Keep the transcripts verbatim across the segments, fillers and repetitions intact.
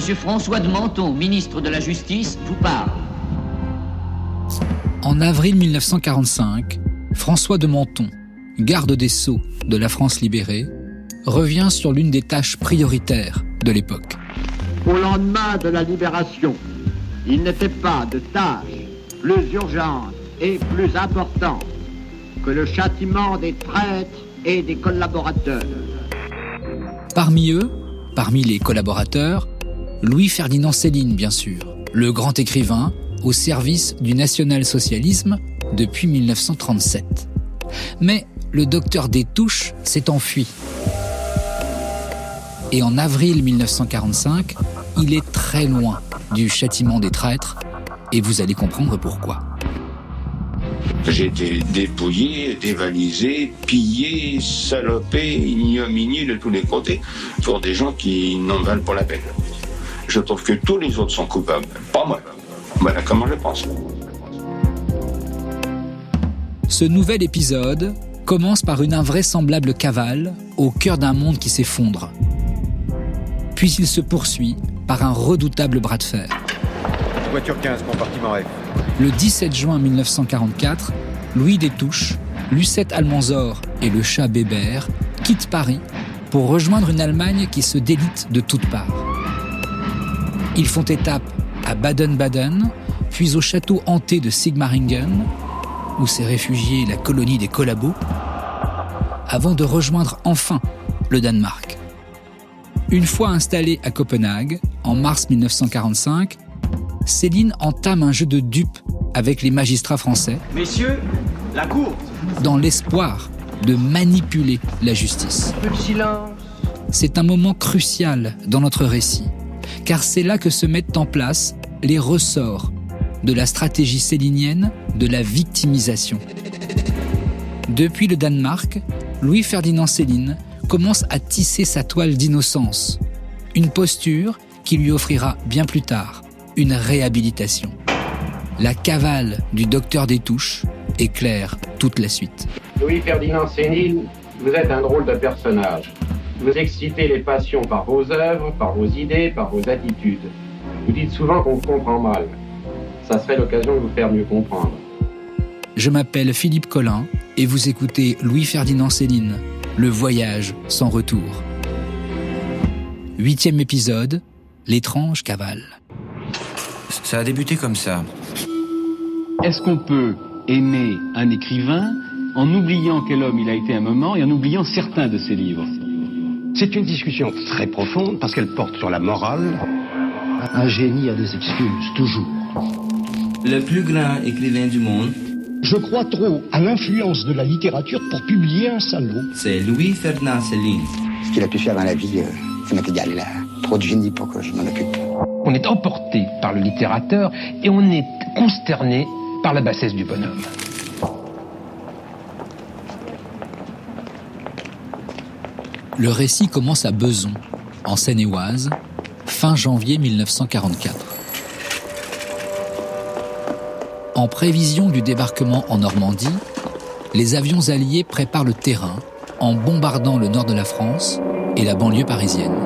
Monsieur François de Menthon, ministre de la Justice, vous parle. En avril mille neuf cent quarante-cinq, François de Menthon, garde des Sceaux de la France libérée, revient sur l'une des tâches prioritaires de l'époque. Au lendemain de la libération, il n'était pas de tâche plus urgente et plus importante que le châtiment des traîtres et des collaborateurs. Parmi eux, parmi les collaborateurs, Louis-Ferdinand Céline, bien sûr, le grand écrivain au service du national-socialisme depuis mille neuf cent trente-sept. Mais le docteur Destouches s'est enfui. Et en avril mille neuf cent quarante-cinq, il est très loin du châtiment des traîtres, et vous allez comprendre pourquoi. J'ai été dépouillé, dévalisé, pillé, salopé, ignominé de tous les côtés pour des gens qui n'en valent pas la peine. Je trouve que tous les autres sont coupables, pas moi. Voilà comment je pense. Ce nouvel épisode commence par une invraisemblable cavale au cœur d'un monde qui s'effondre. Puis il se poursuit par un redoutable bras de fer. Voiture quinze, compartiment F. Le dix-sept juin mille neuf cent quarante-quatre, Louis Destouches, Lucette Almanzor et le chat Bébert quittent Paris pour rejoindre une Allemagne qui se délite de toutes parts. Ils font étape à Baden-Baden, puis au château hanté de Sigmaringen, où s'est réfugiée la colonie des collabos, avant de rejoindre enfin le Danemark. Une fois installée à Copenhague, en mars mille neuf cent quarante-cinq, Céline entame un jeu de dupes avec les magistrats français. Messieurs, la cour. Dans l'espoir de manipuler la justice. Un peu de silence. C'est un moment crucial dans notre récit, car c'est là que se mettent en place les ressorts de la stratégie célinienne de la victimisation. Depuis le Danemark, Louis-Ferdinand Céline commence à tisser sa toile d'innocence, une posture qui lui offrira bien plus tard une réhabilitation. La cavale du docteur Destouches éclaire toute la suite. Louis-Ferdinand Céline, vous êtes un drôle de personnage. Vous excitez les passions par vos œuvres, par vos idées, par vos attitudes. Vous dites souvent qu'on vous comprend mal. Ça serait l'occasion de vous faire mieux comprendre. Je m'appelle Philippe Collin et vous écoutez Louis-Ferdinand Céline, Le voyage sans retour. Huitième épisode, l'étrange cavale. Ça a débuté comme ça. Est-ce qu'on peut aimer un écrivain en oubliant quel homme il a été un moment et en oubliant certains de ses livres? C'est une discussion très profonde parce qu'elle porte sur la morale. Un génie a des excuses, toujours. Le plus grand écrivain du monde. Je crois trop à l'influence de la littérature pour publier un salaud. C'est Louis-Ferdinand Céline. Ce qu'il a pu faire dans la vie, euh, ça m'est égal. Il a trop de génie pour que je m'en occupe. On est emporté par le littérateur et on est consterné par la bassesse du bonhomme. Le récit commence à Bezons, en Seine-et-Oise, fin janvier mille neuf cent quarante-quatre. En prévision du débarquement en Normandie, les avions alliés préparent le terrain en bombardant le nord de la France et la banlieue parisienne.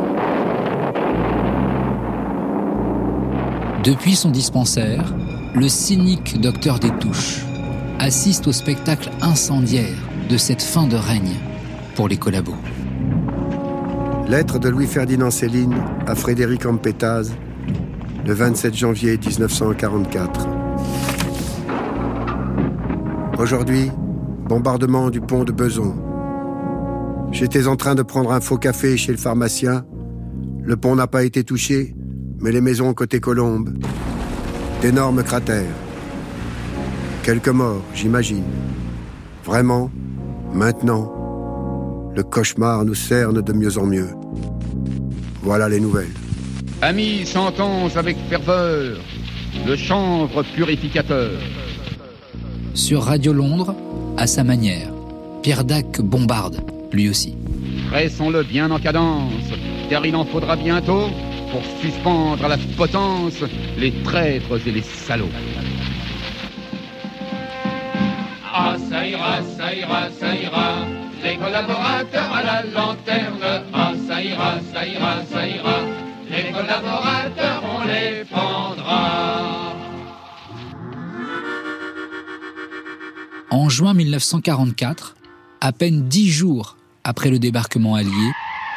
Depuis son dispensaire, le cynique docteur Destouches assiste au spectacle incendiaire de cette fin de règne pour les collabos. Lettre de Louis-Ferdinand Céline à Frédéric Ampétaz, le vingt-sept janvier dix-neuf cent quarante-quatre. Aujourd'hui, bombardement du pont de Bezons. J'étais en train de prendre un faux café chez le pharmacien. Le pont n'a pas été touché, mais les maisons côté Colombes. D'énormes cratères. Quelques morts, j'imagine. Vraiment, maintenant, le cauchemar nous cerne de mieux en mieux. Voilà les nouvelles. Amis, chantons avec ferveur le chanvre purificateur. Sur Radio Londres, à sa manière, Pierre Dac bombarde, lui aussi. Pressons-le bien en cadence, car il en faudra bientôt pour suspendre à la potence les traîtres et les salauds. Ah, ça ira, ça ira, ça ira, les collaborateurs à la lanterne. Ah, ça ira, ça ira, ça ira, les collaborateurs, on les pendra. En juin mille neuf cent quarante-quatre, à peine dix jours après le débarquement allié,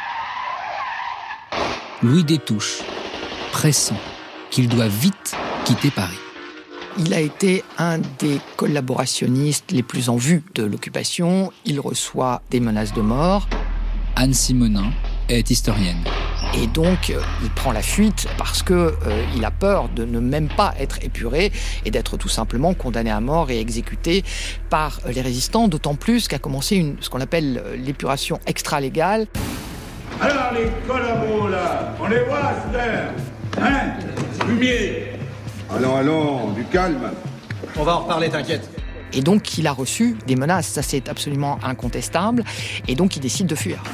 Louis Destouches pressent qu'il doit vite quitter Paris. Il a été un des collaborationnistes les plus en vue de l'occupation. Il reçoit des menaces de mort. Anne Simonin est historienne. Et donc, euh, il prend la fuite parce qu'il euh, a peur de ne même pas être épuré et d'être tout simplement condamné à mort et exécuté par les résistants, d'autant plus qu'a commencé une, ce qu'on appelle l'épuration extra-légale. Alors les collabos là, on les voit, Stern, hein, fumier. Allons, allons, du calme. On va en reparler, t'inquiète. Et donc, il a reçu des menaces, ça c'est absolument incontestable, et donc il décide de fuir.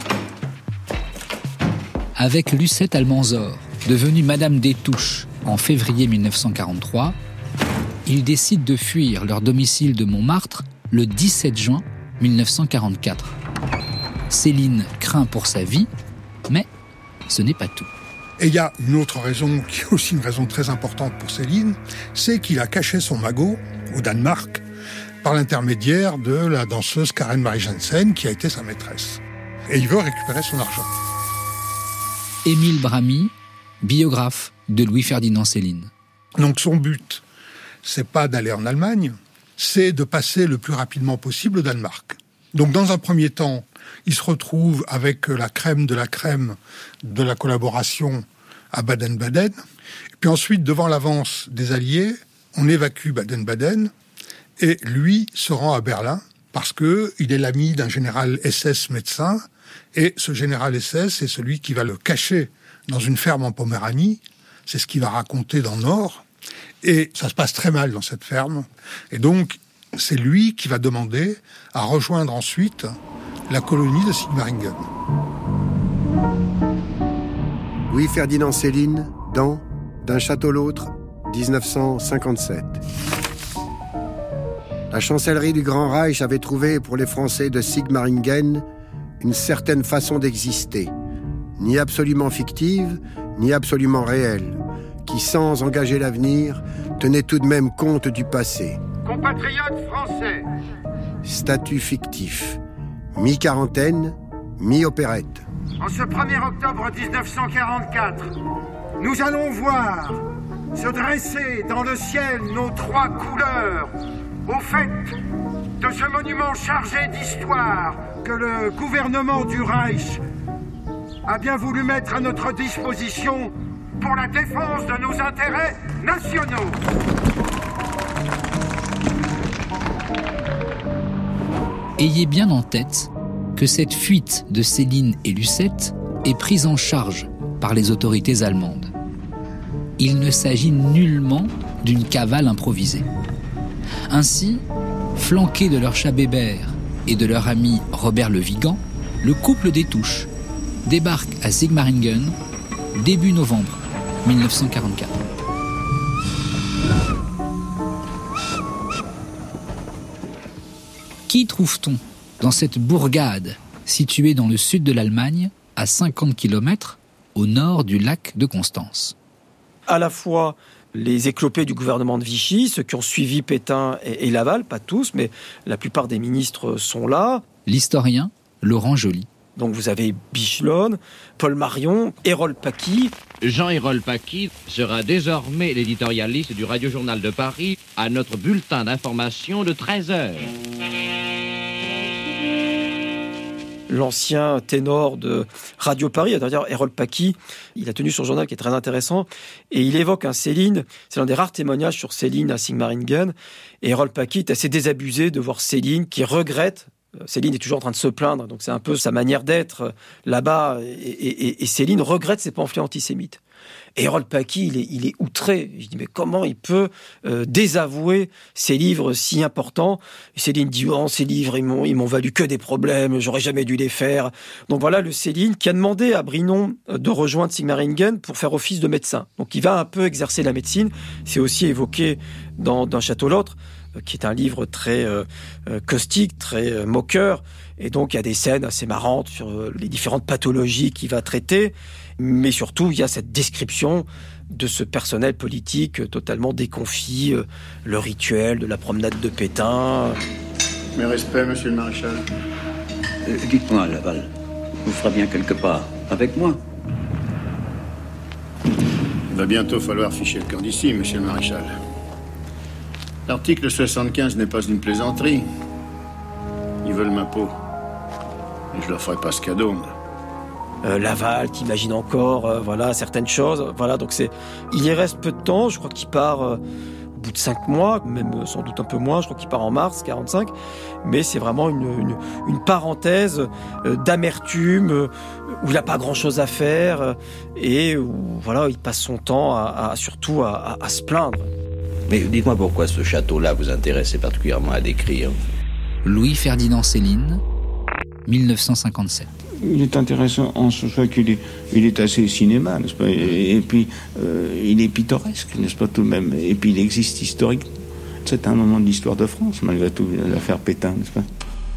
Avec Lucette Almanzor, devenue Madame Destouches en février mille neuf cent quarante-trois, ils décident de fuir leur domicile de Montmartre le dix-sept juin mille neuf cent quarante-quatre. Céline craint pour sa vie, mais ce n'est pas tout. Et il y a une autre raison, qui est aussi une raison très importante pour Céline, c'est qu'il a caché son magot au Danemark par l'intermédiaire de la danseuse Karen Marie Jensen, qui a été sa maîtresse. Et il veut récupérer son argent. Émile Bramy, biographe de Louis-Ferdinand Céline. Donc son but, c'est pas d'aller en Allemagne, c'est de passer le plus rapidement possible au Danemark. Donc dans un premier temps, il se retrouve avec la crème de la crème de la collaboration à Baden-Baden. Et puis ensuite, devant l'avance des Alliés, on évacue Baden-Baden et lui se rend à Berlin parce qu'il est l'ami d'un général S S médecin. Et ce général S S est celui qui va le cacher dans une ferme en Poméranie. C'est ce qu'il va raconter dans Nord. Et ça se passe très mal dans cette ferme. Et donc, c'est lui qui va demander à rejoindre ensuite la colonie de Sigmaringen. Louis-Ferdinand Céline, dans D'un château l'autre, dix-neuf cent cinquante-sept. La chancellerie du Grand Reich avait trouvé pour les Français de Sigmaringen une certaine façon d'exister, ni absolument fictive, ni absolument réelle, qui, sans engager l'avenir, tenait tout de même compte du passé. Compatriotes français, Statut fictif, mi-quarantaine, mi-opérette. en ce premier octobre dix-neuf cent quarante-quatre, nous allons voir se dresser dans le ciel nos trois couleurs, au fait de ce monument chargé d'histoire que le gouvernement du Reich a bien voulu mettre à notre disposition pour la défense de nos intérêts nationaux. Ayez bien en tête que cette fuite de Céline et Lucette est prise en charge par les autorités allemandes. Il ne s'agit nullement d'une cavale improvisée. Ainsi, flanqués de leur chat Bébert et de leur ami Robert Le Vigan, le couple Destouches débarque à Sigmaringen début novembre mille neuf cent quarante-quatre. Qui trouve-t-on dans cette bourgade située dans le sud de l'Allemagne, à cinquante kilomètres au nord du lac de Constance? À la fois les éclopés du gouvernement de Vichy, ceux qui ont suivi Pétain et, et Laval, pas tous, mais la plupart des ministres sont là. L'historien Laurent Joly. Donc vous avez Bichelon, Paul Marion, Hérol Paqui. Jean-Hérol Paqui sera désormais l'éditorialiste du Radio-Journal de Paris à notre bulletin d'information de treize heures. L'ancien ténor de Radio Paris, d'ailleurs Hérol Paqui, il a tenu son journal qui est très intéressant, et il évoque un Céline, c'est l'un des rares témoignages sur Céline à Sigmaringen, et Hérol Paqui est assez désabusé de voir Céline qui regrette. Céline est toujours en train de se plaindre, donc c'est un peu sa manière d'être là-bas, et, et, et Céline regrette ses pamphlets antisémites. Et Hérol Paqui, il est, il est outré. Je dis, mais comment il peut euh, désavouer ces livres si importants? Et Céline dit, oh, ces livres, ils m'ont, ils m'ont valu que des problèmes, j'aurais jamais dû les faire. Donc voilà le Céline qui a demandé à Brinon de rejoindre Sigmaringen pour faire office de médecin. Donc il va un peu exercer la médecine. C'est aussi évoqué dans D'un château l'autre. qui est un livre très euh, caustique, très euh, moqueur. Et donc, il y a des scènes assez marrantes sur euh, les différentes pathologies qu'il va traiter. Mais surtout, il y a cette description de ce personnel politique totalement déconfit, euh, le rituel de la promenade de Pétain. Mes respects, monsieur le maréchal. Euh, dites-moi, Laval, vous ferez bien quelque part avec moi. Il va bientôt falloir ficher le camp d'ici, monsieur le maréchal. L'article soixante-quinze n'est pas une plaisanterie. Ils veulent ma peau. Et je leur ferai pas ce cadeau. Euh, Laval qui imagine encore euh, voilà, certaines choses. Voilà, donc c'est... Il y reste peu de temps, je crois qu'il part euh, au bout de cinq mois, même euh, sans doute un peu moins, je crois qu'il part en mars quarante-cinq, mais c'est vraiment une, une, une parenthèse euh, d'amertume, euh, où il n'a pas grand-chose à faire, euh, et où voilà, il passe son temps à, à, surtout à, à, à se plaindre. Mais dites-moi pourquoi ce château-là vous intéressait particulièrement à décrire. Louis-Ferdinand Céline, mille neuf cent cinquante-sept. Il est intéressant en ce fait qu'il est, il est assez cinéma, n'est-ce pas ? Et, et puis, euh, il est pittoresque, n'est-ce pas, tout de même ? Et puis, il existe historique. C'est un moment de l'histoire de France, malgré tout, l'affaire Pétain, n'est-ce pas ?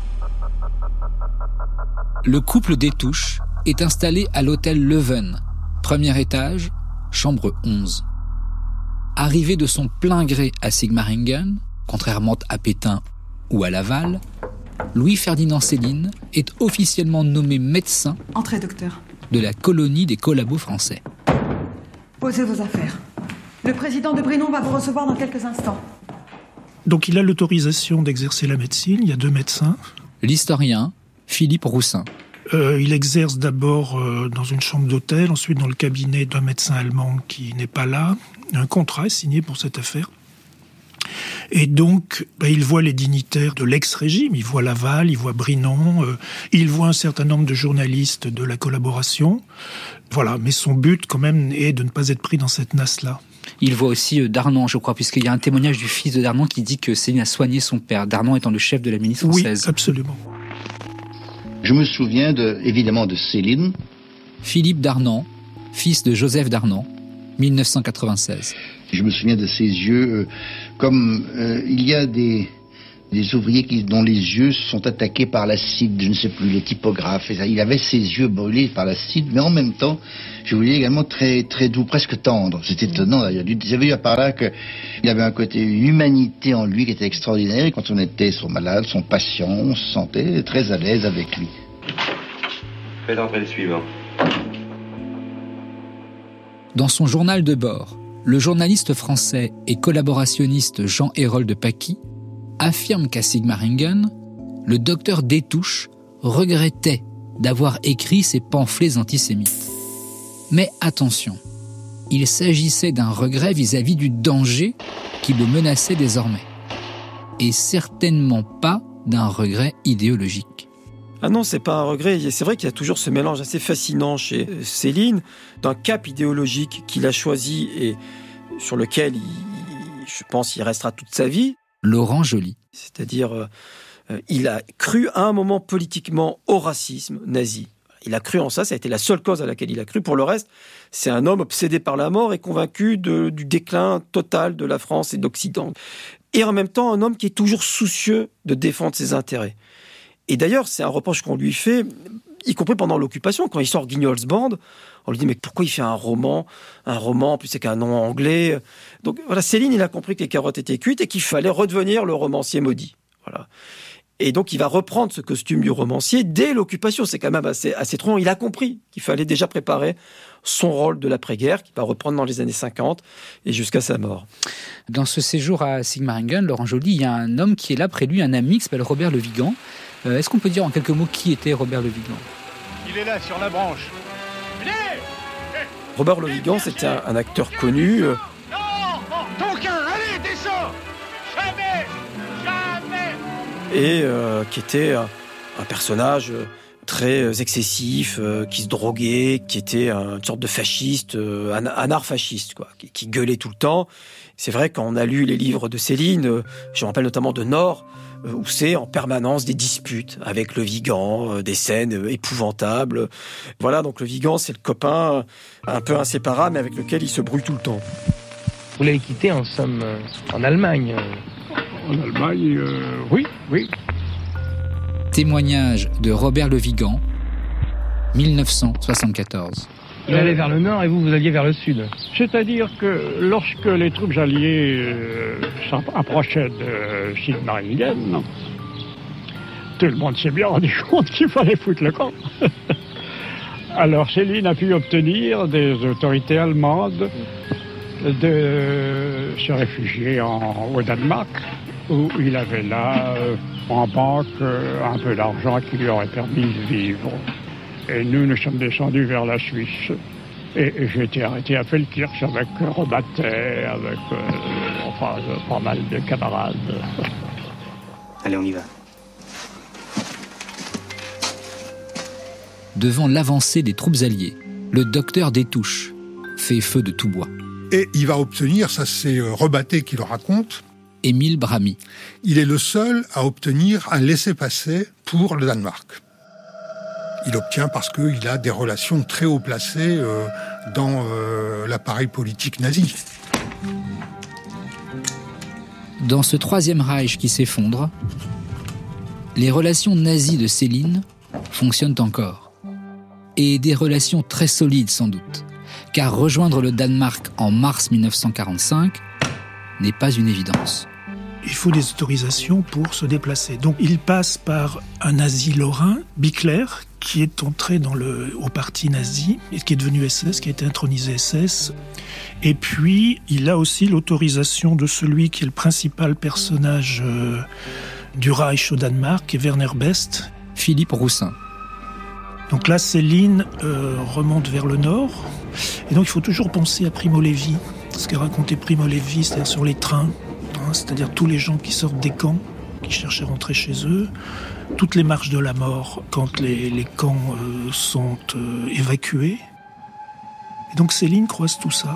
Le couple Détouche est installé à l'hôtel Leven, premier étage, chambre onze. Arrivé de son plein gré à Sigmaringen, contrairement à Pétain ou à Laval, Louis-Ferdinand Céline est officiellement nommé médecin Entrez, docteur. de la colonie des collabos français. Posez vos affaires. Le président de Brinon va vous recevoir dans quelques instants. Donc il a l'autorisation d'exercer la médecine, il y a deux médecins. L'historien Philippe Roussin. Euh, il exerce d'abord euh, dans une chambre d'hôtel, ensuite dans le cabinet d'un médecin allemand qui n'est pas là. Un contrat est signé pour cette affaire. Et donc, bah, il voit les dignitaires de l'ex-régime, il voit Laval, il voit Brinon, euh, il voit un certain nombre de journalistes de la collaboration. Voilà, mais son but quand même est de ne pas être pris dans cette nasse-là. Il voit aussi euh, Darnan, je crois, puisqu'il y a un témoignage du fils de Darnan qui dit que Céline a soigné son père, Darnan étant le chef de la milice française. Oui, absolument. Je me souviens de, évidemment de Céline. Philippe Darnan, fils de Joseph Darnan, mille neuf cent quatre-vingt-seize. Je me souviens de ses yeux, euh, comme euh, il y a des, des ouvriers qui, dont les yeux sont attaqués par l'acide, je ne sais plus, les typographes. Et ça, il avait ses yeux brûlés par l'acide, mais en même temps, je voyais également très très doux, presque tendre. C'est étonnant d'ailleurs. J'avais vu par là qu'il avait un côté, une humanité en lui qui était extraordinaire. Et quand on était son malade, son patient, on se sentait très à l'aise avec lui. Faites entrer le suivant. Dans son journal de bord, le journaliste français et collaborationniste Jean-Hérold Paqui affirme qu'à Sigmaringen, le docteur Détouche regrettait d'avoir écrit ces pamphlets antisémites. Mais attention, il s'agissait d'un regret vis-à-vis du danger qui le menaçait désormais, et certainement pas d'un regret idéologique. Ah non, c'est pas un regret. C'est vrai qu'il y a toujours ce mélange assez fascinant chez Céline d'un cap idéologique qu'il a choisi et sur lequel, il, je pense, il restera toute sa vie. Laurent Joly. C'est-à-dire, euh, il a cru à un moment politiquement au racisme nazi. Il a cru en ça, ça a été la seule cause à laquelle il a cru. Pour le reste, c'est un homme obsédé par la mort et convaincu de, du déclin total de la France et d'Occident. Et en même temps, un homme qui est toujours soucieux de défendre ses intérêts. Et d'ailleurs, c'est un reproche qu'on lui fait, y compris pendant l'occupation, quand il sort Guignol's Band, on lui dit mais pourquoi il fait un roman, un roman, en plus c'est qu'un nom anglais. Donc voilà, Céline, il a compris que les carottes étaient cuites et qu'il fallait redevenir le romancier maudit. Voilà. Et donc il va reprendre ce costume du romancier dès l'occupation. C'est quand même assez, assez troublant. Il a compris qu'il fallait déjà préparer son rôle de l'après-guerre, qu'il va reprendre dans les années cinquante et jusqu'à sa mort. Dans ce séjour à Sigmaringen, Laurent Joly, il y a un homme qui est là près de lui, un ami qui s'appelle Robert Le Vigan. Euh, est-ce qu'on peut dire en quelques mots qui était Robert Le Vigan ? Il est là, sur la branche. Venez ! Robert Le Vigan, c'était un, un acteur connu. Euh... Non ! Tonquin, allez, descends ! Jamais ! Jamais ! Et euh, qui était un, un personnage très excessif, euh, qui se droguait, qui était une sorte de fasciste, euh, un, un art fasciste, quoi, qui, qui gueulait tout le temps. C'est vrai, quand on a lu les livres de Céline, euh, je me rappelle notamment de Nord, où c'est en permanence des disputes avec le Vigan, des scènes épouvantables. Voilà, donc le Vigan, c'est le copain un peu inséparable, mais avec lequel il se brouille tout le temps. Vous l'avez quitté en somme en Allemagne. En Allemagne, euh, oui, oui. Témoignage de Robert Le Vigan, dix-neuf cent soixante-quatorze. Il allait vers le nord et vous, vous alliez vers le sud. C'est-à-dire que lorsque les troupes alliées euh, s'approchaient de Sigmaringen, tout le monde s'est bien rendu compte qu'il fallait foutre le camp. Alors Céline a pu obtenir des autorités allemandes de se réfugier en, au Danemark, où il avait là, euh, en banque, euh, un peu d'argent qui lui aurait permis de vivre. Et nous, nous sommes descendus vers la Suisse. Et, et j'ai été arrêté à Feldkirch avec Robatet, avec euh, enfin, pas mal de camarades. Allez, on y va. Devant l'avancée des troupes alliées, le docteur Détouche fait feu de tout bois. Et il va obtenir, ça c'est Robatet qui le raconte, Émile Bramy. Il est le seul à obtenir un laissez-passer pour le Danemark. Il obtient parce qu'il a des relations très haut placées euh, dans euh, l'appareil politique nazi. Dans ce troisième Reich qui s'effondre, les relations nazies de Céline fonctionnent encore. Et des relations très solides sans doute, car rejoindre le Danemark en mars dix-neuf cent quarante-cinq n'est pas une évidence. Il faut des autorisations pour se déplacer. Donc il passe par un nazi lorrain, Bickler, qui est entré dans le, au parti nazi, et qui est devenu S S, qui a été intronisé S S. Et puis il a aussi l'autorisation de celui qui est le principal personnage euh, du Reich au Danemark, qui est Werner Best. Philippe Roussin. Donc là, Céline euh, remonte vers le nord. Et donc il faut toujours penser à Primo Levi, ce qu'a raconté Primo Levi, c'est-à-dire sur les trains. C'est-à-dire tous les gens qui sortent des camps, qui cherchent à rentrer chez eux, toutes les marches de la mort quand les, les camps euh, sont euh, évacués. Et donc Céline croise tout ça.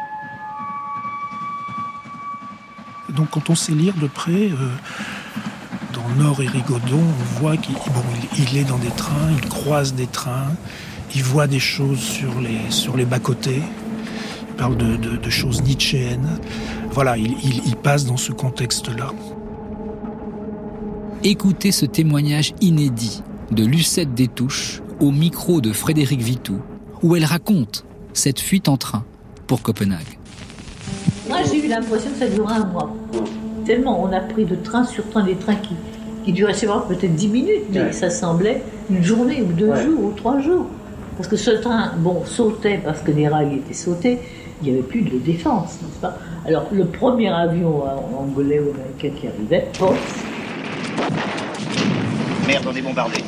Et donc quand on sait lire de près, euh, dans Nord et Rigaudon, on voit qu'il bon, il, il est dans des trains, il croise des trains, il voit des choses sur les, sur les bas-côtés, il parle de, de, de choses nietzschéennes. Voilà, il, il, il passe dans ce contexte-là. Écoutez ce témoignage inédit de Lucette Détouche au micro de Frédéric Vitou, où elle raconte cette fuite en train pour Copenhague. Moi, j'ai eu l'impression que ça durait un mois. Tellement on a pris de train sur train, des trains qui, qui duraient, c'est vrai, peut-être dix minutes, mais ouais. Ça semblait une journée ou deux ouais. jours ou trois jours. Parce que ce train, bon, sautait parce que les rails étaient sautés, il n'y avait plus de défense, n'est-ce pas? Alors, le premier avion anglais ou américain qui arrivait, pof. Merde, on est bombardé.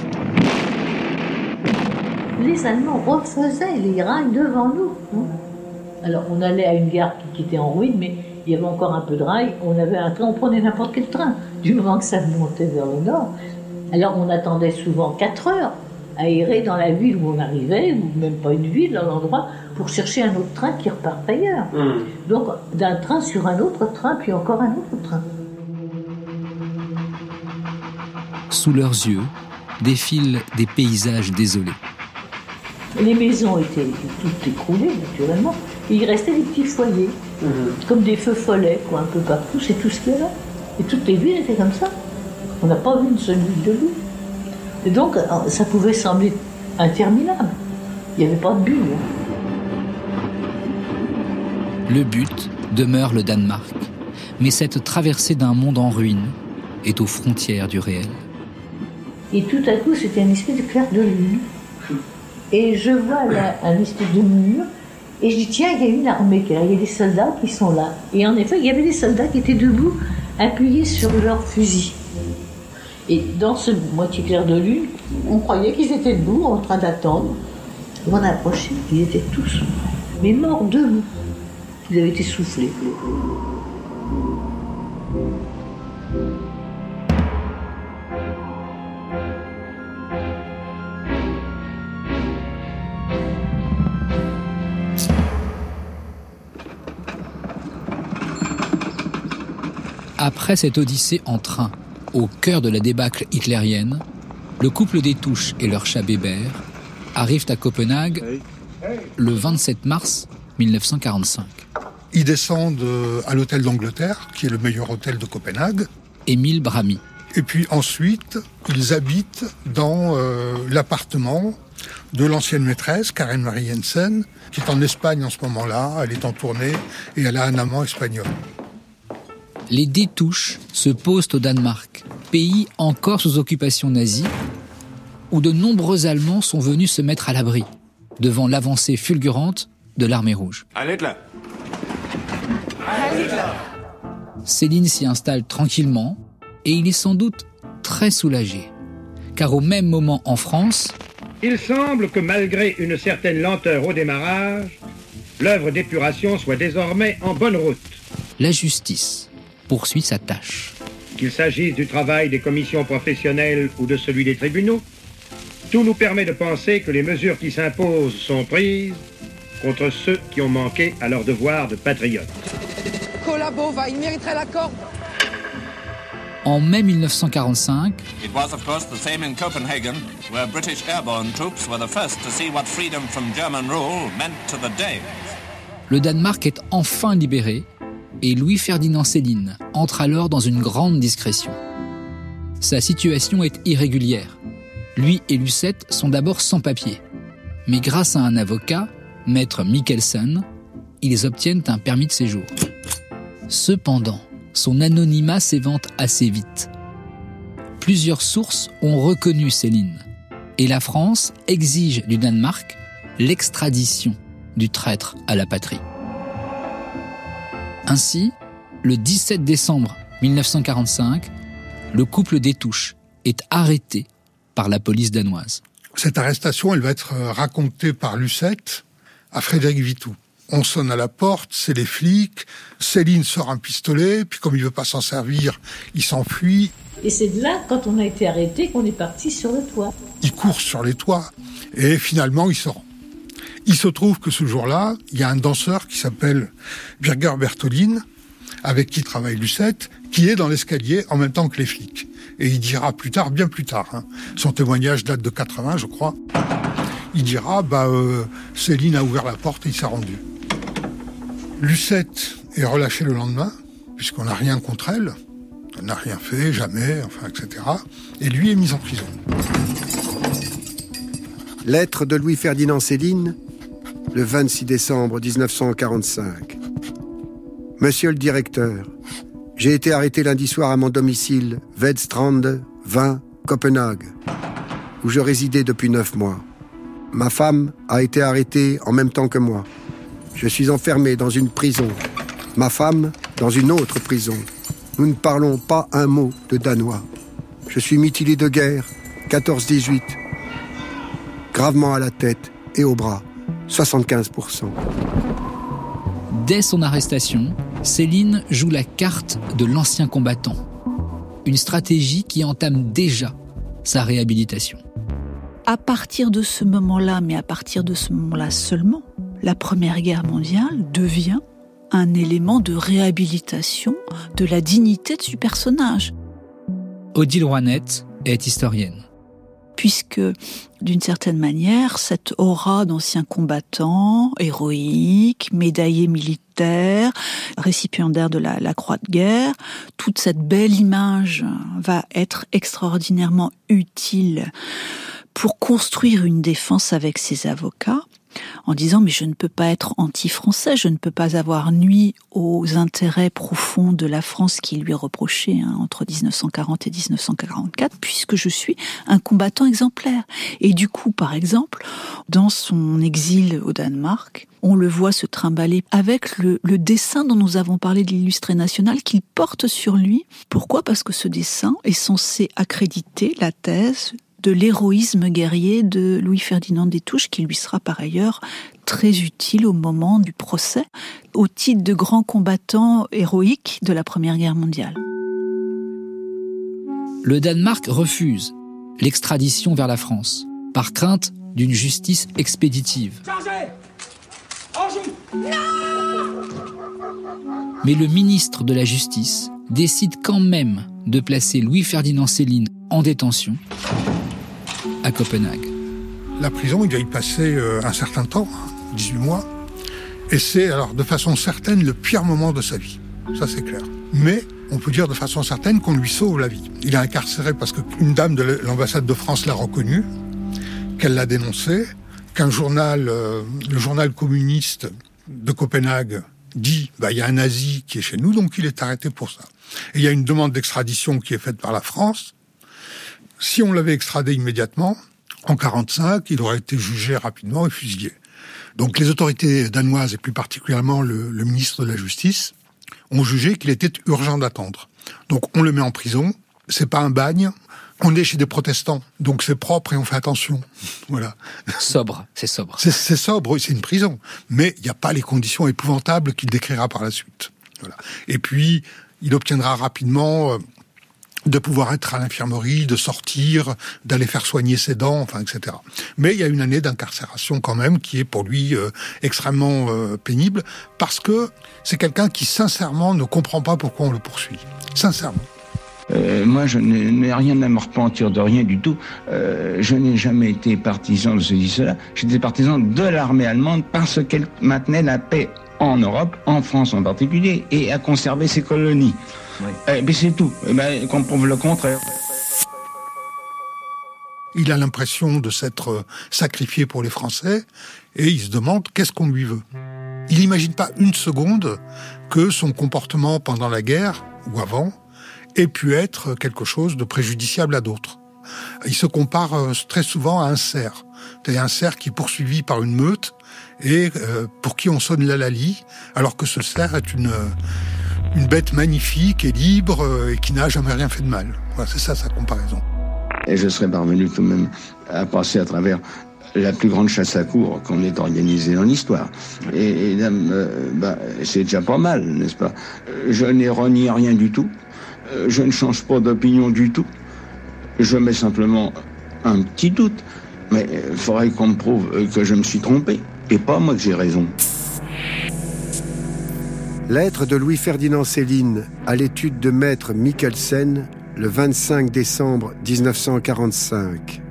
Les Allemands refaisaient les rails devant nous. Hein. Alors, on allait à une gare qui, qui était en ruine, mais il y avait encore un peu de rails. On avait un train, on prenait n'importe quel train, du moment que ça montait vers le nord. Alors, on attendait souvent quatre heures à errer dans la ville où on arrivait, ou même pas une ville, dans l'endroit, pour chercher un autre train qui repart ailleurs. Mmh. Donc, d'un train sur un autre train, puis encore un autre train. Sous leurs yeux, défilent des paysages désolés. Les maisons étaient toutes écroulées, naturellement, et il restait des petits foyers, mmh. comme des feux follets, quoi, un peu partout, c'est tout ce qu'il y avait. Et toutes les villes étaient comme ça. On n'a pas vu une seule ville de loup. Et donc, ça pouvait sembler interminable. Il n'y avait pas de but. Hein. Le but demeure le Danemark. Mais cette traversée d'un monde en ruine est aux frontières du réel. Et tout à coup, c'était une espèce de clair de lune. Et je vois là un espèce de mur. Et je dis, tiens, il y a une armée qui est là. Il y a des soldats qui sont là. Et en effet, il y avait des soldats qui étaient debout, appuyés sur leurs fusils. Et dans ce moitié clair de lune, on croyait qu'ils étaient debout, en train d'attendre. On approchait, ils étaient tous, mais morts debout. Ils avaient été soufflés. Après cette odyssée en train, au cœur de la débâcle hitlérienne, le couple Détouche et leur chat Bébert arrivent à Copenhague le vingt-sept mars dix-neuf cent quarante-cinq. Ils descendent à l'hôtel d'Angleterre, qui est le meilleur hôtel de Copenhague. Émile Bramy. Et puis ensuite, ils habitent dans euh, l'appartement de l'ancienne maîtresse, Karen Marie Jensen, qui est en Espagne en ce moment-là. Elle est en tournée et elle a un amant espagnol. Les Détouches se posent au Danemark, pays encore sous occupation nazie, où de nombreux Allemands sont venus se mettre à l'abri, devant l'avancée fulgurante de l'armée rouge. Allez là. Allez là. Céline s'y installe tranquillement, et il est sans doute très soulagé. Car au même moment en France, il semble que malgré une certaine lenteur au démarrage, l'œuvre d'épuration soit désormais en bonne route. La justice poursuit sa tâche. Qu'il s'agisse du travail des commissions professionnelles ou de celui des tribunaux, tout nous permet de penser que les mesures qui s'imposent sont prises contre ceux qui ont manqué à leur devoir de patriote. Collabova, il mériterait la corde. En mai mille neuf cent quarante-cinq, It was of course the same in Copenhagen, where British airborne troops were the first to see what freedom from German rule meant to the Danes. Le Danemark est enfin libéré et Louis-Ferdinand Céline entre alors dans une grande discrétion. Sa situation est irrégulière. Lui et Lucette sont d'abord sans papier. Mais grâce à un avocat, maître Mikkelsen, ils obtiennent un permis de séjour. Cependant, son anonymat s'évente assez vite. Plusieurs sources ont reconnu Céline et la France exige du Danemark l'extradition du traître à la patrie. Ainsi, le dix-sept décembre mille neuf cent quarante-cinq, le couple Détouche est arrêté par la police danoise. Cette arrestation, elle va être racontée par Lucette à Frédéric Vitou. On sonne à la porte, c'est les flics, Céline sort un pistolet, puis comme il veut pas s'en servir, il s'enfuit. Et c'est de là, quand on a été arrêté, qu'on est parti sur le toit. Il court sur les toits, et finalement il se rend. Il se trouve que ce jour-là, il y a un danseur qui s'appelle Birger Bertolin, avec qui travaille Lucette, qui est dans l'escalier en même temps que les flics. Et il dira plus tard, bien plus tard, hein, son témoignage date de quatre-vingts, je crois, il dira, bah, euh, Céline a ouvert la porte et il s'est rendu. Lucette est relâchée le lendemain, puisqu'on n'a rien contre elle, elle n'a rien fait, jamais, enfin, et cetera. Et lui est mis en prison. Lettre de Louis-Ferdinand Céline, le vingt-six décembre dix-neuf cent quarante-cinq. Monsieur le directeur, j'ai été arrêté lundi soir à mon domicile, Vedstrand, vingt, Copenhague, où je résidais depuis neuf mois. Ma femme a été arrêtée en même temps que moi. Je suis enfermé dans une prison. Ma femme, dans une autre prison. Nous ne parlons pas un mot de danois. Je suis mutilé de guerre, quatorze dix-huit. Gravement à la tête et au bras, soixante-quinze pour cent. Dès son arrestation, Céline joue la carte de l'ancien combattant. Une stratégie qui entame déjà sa réhabilitation. À partir de ce moment-là, mais à partir de ce moment-là seulement, la Première Guerre mondiale devient un élément de réhabilitation de la dignité de ce personnage. Odile Roinette est historienne. Puisque, d'une certaine manière, cette aura d'ancien combattant, héroïque, médaillé militaire, récipiendaire de la, la Croix de guerre, toute cette belle image va être extraordinairement utile pour construire une défense avec ses avocats, en disant « mais je ne peux pas être anti-français, je ne peux pas avoir nui aux intérêts profonds de la France qui lui est reproché hein, entre dix-neuf cent quarante et dix-neuf cent quarante-quatre, puisque je suis un combattant exemplaire. » Et du coup, par exemple, dans son exil au Danemark, on le voit se trimballer avec le, le dessin dont nous avons parlé de l'illustré national qu'il porte sur lui. Pourquoi ? Parce que ce dessin est censé accréditer la thèse de l'héroïsme guerrier de Louis-Ferdinand Détouche, qui lui sera par ailleurs très utile au moment du procès, au titre de grand combattant héroïque de la Première Guerre mondiale. Le Danemark refuse l'extradition vers la France, par crainte d'une justice expéditive. Mais le ministre de la Justice décide quand même de placer Louis-Ferdinand Céline en détention à Copenhague. La prison, il va y passer euh, un certain temps, dix-huit mois, et c'est alors de façon certaine le pire moment de sa vie. ça c'est clair. Mais on peut dire de façon certaine qu'on lui sauve la vie. Il est incarcéré parce qu'une dame de l'ambassade de France l'a reconnu, qu'elle l'a dénoncé, qu'un journal, euh, le journal communiste de Copenhague dit bah, « il y a un nazi qui est chez nous, donc il est arrêté pour ça ». Et il y a une demande d'extradition qui est faite par la France. Si on l'avait extradé immédiatement, en quarante-cinq, il aurait été jugé rapidement et fusillé. Donc les autorités danoises, et plus particulièrement le, le ministre de la Justice, ont jugé qu'il était urgent d'attendre. Donc on le met en prison, c'est pas un bagne, on est chez des protestants, donc c'est propre et on fait attention. Voilà. Sobre, c'est sobre. C'est, c'est sobre, c'est une prison, mais il n'y a pas les conditions épouvantables qu'il décrira par la suite. Voilà. Et puis, il obtiendra rapidement... Euh, de pouvoir être à l'infirmerie, de sortir, d'aller faire soigner ses dents, enfin, et cetera. Mais il y a une année d'incarcération quand même qui est pour lui euh, extrêmement euh, pénible, parce que c'est quelqu'un qui sincèrement ne comprend pas pourquoi on le poursuit. Sincèrement. Euh, moi, je n'ai, n'ai rien à me repentir de rien du tout. Euh, je n'ai jamais été partisan de ceci, cela. J'étais partisan de l'armée allemande parce qu'elle maintenait la paix en Europe, en France en particulier, et a conservé ses colonies. Oui. Eh bien, c'est tout. Eh bien, qu'on prouve le contraire. Il a l'impression de s'être sacrifié pour les Français et il se demande qu'est-ce qu'on lui veut. Il n'imagine pas une seconde que son comportement pendant la guerre, ou avant, ait pu être quelque chose de préjudiciable à d'autres. Il se compare très souvent à un cerf. C'est un cerf qui est poursuivi par une meute et euh, pour qui on sonne l'hallali, alors que ce cerf est une... une bête magnifique et libre euh, et qui n'a jamais rien fait de mal. Voilà, c'est ça sa comparaison. Et je serais parvenu tout de même à passer à travers la plus grande chasse à courre qu'on ait organisée dans l'histoire. Et, et euh, bah, c'est déjà pas mal, n'est-ce pas? Je n'ai renié rien du tout. Je ne change pas d'opinion du tout. Je mets simplement un petit doute. Mais il faudrait qu'on me prouve que je me suis trompé. Et pas moi que j'ai raison. Lettre de Louis-Ferdinand Céline à l'étude de maître Mikkelsen, le vingt-cinq décembre dix-neuf cent quarante-cinq.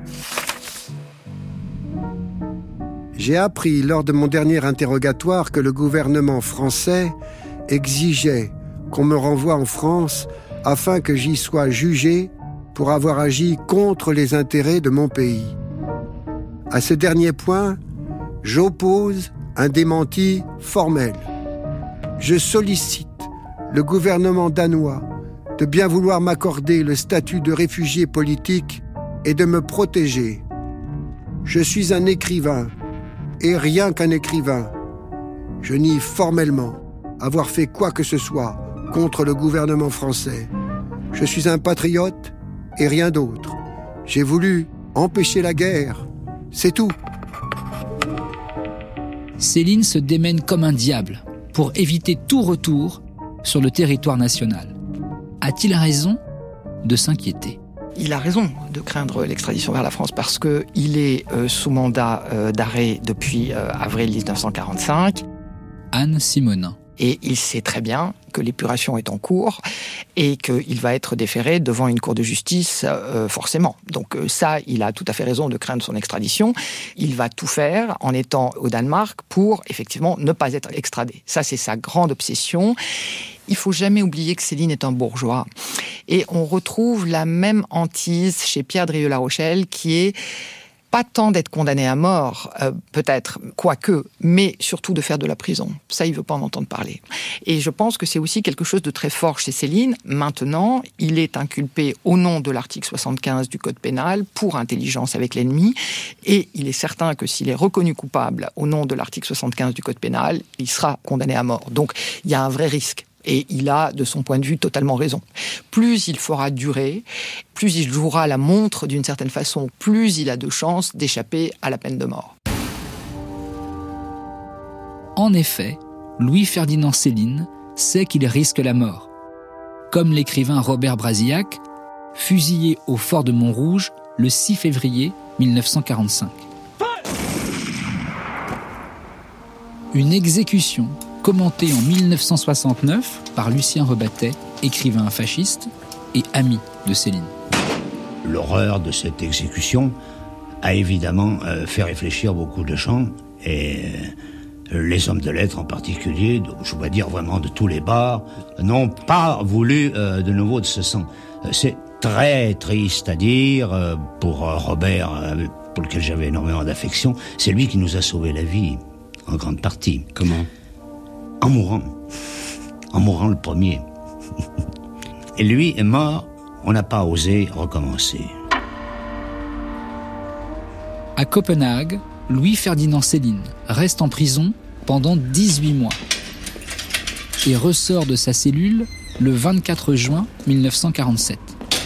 J'ai appris lors de mon dernier interrogatoire que le gouvernement français exigeait qu'on me renvoie en France afin que j'y sois jugé pour avoir agi contre les intérêts de mon pays. À ce dernier point, j'oppose un démenti formel. Je sollicite le gouvernement danois de bien vouloir m'accorder le statut de réfugié politique et de me protéger. Je suis un écrivain, et rien qu'un écrivain. Je nie formellement avoir fait quoi que ce soit contre le gouvernement français. Je suis un patriote et rien d'autre. J'ai voulu empêcher la guerre, c'est tout. Céline se démène comme un diable pour éviter tout retour sur le territoire national. A-t-il raison de s'inquiéter ? Il a raison de craindre l'extradition vers la France parce qu'il est euh, sous mandat euh, d'arrêt depuis euh, avril dix-neuf cent quarante-cinq. Anne Simonin. Et il sait très bien que l'épuration est en cours et qu'il va être déféré devant une cour de justice euh, forcément. Donc euh, ça, il a tout à fait raison de craindre son extradition. Il va tout faire en étant au Danemark pour effectivement ne pas être extradé. Ça, c'est sa grande obsession. Il faut jamais oublier que Céline est un bourgeois. Et on retrouve la même hantise chez Pierre Drieux-La Rochelle qui est pas tant d'être condamné à mort, euh, peut-être, quoique, mais surtout de faire de la prison. Ça, il veut pas en entendre parler. Et je pense que c'est aussi quelque chose de très fort chez Céline. Maintenant, il est inculpé au nom de l'article soixante-quinze du Code pénal pour intelligence avec l'ennemi. Et il est certain que s'il est reconnu coupable au nom de l'article soixante-quinze du Code pénal, il sera condamné à mort. Donc, il y a un vrai risque. Et il a, de son point de vue, totalement raison. Plus il fera durer, plus il jouera la montre d'une certaine façon, plus il a de chances d'échapper à la peine de mort. En effet, Louis-Ferdinand Céline sait qu'il risque la mort. Comme l'écrivain Robert Brasillac, fusillé au fort de Montrouge le six février mille neuf cent quarante-cinq. Une exécution commenté en mille neuf cent soixante-neuf par Lucien Rebattet, écrivain fasciste et ami de Céline. L'horreur de cette exécution a évidemment euh, fait réfléchir beaucoup de gens et Les hommes de lettres en particulier, je dois dire vraiment de tous les bords, n'ont pas voulu euh, de nouveau de ce sang. C'est très triste à dire euh, pour euh, Robert, euh, pour lequel j'avais énormément d'affection. C'est lui qui nous a sauvé la vie, en grande partie. Comment ? En mourant. En mourant le premier. Et lui est mort, on n'a pas osé recommencer. À Copenhague, Louis-Ferdinand Céline reste en prison pendant dix-huit mois et ressort de sa cellule le vingt-quatre juin mille neuf cent quarante-sept.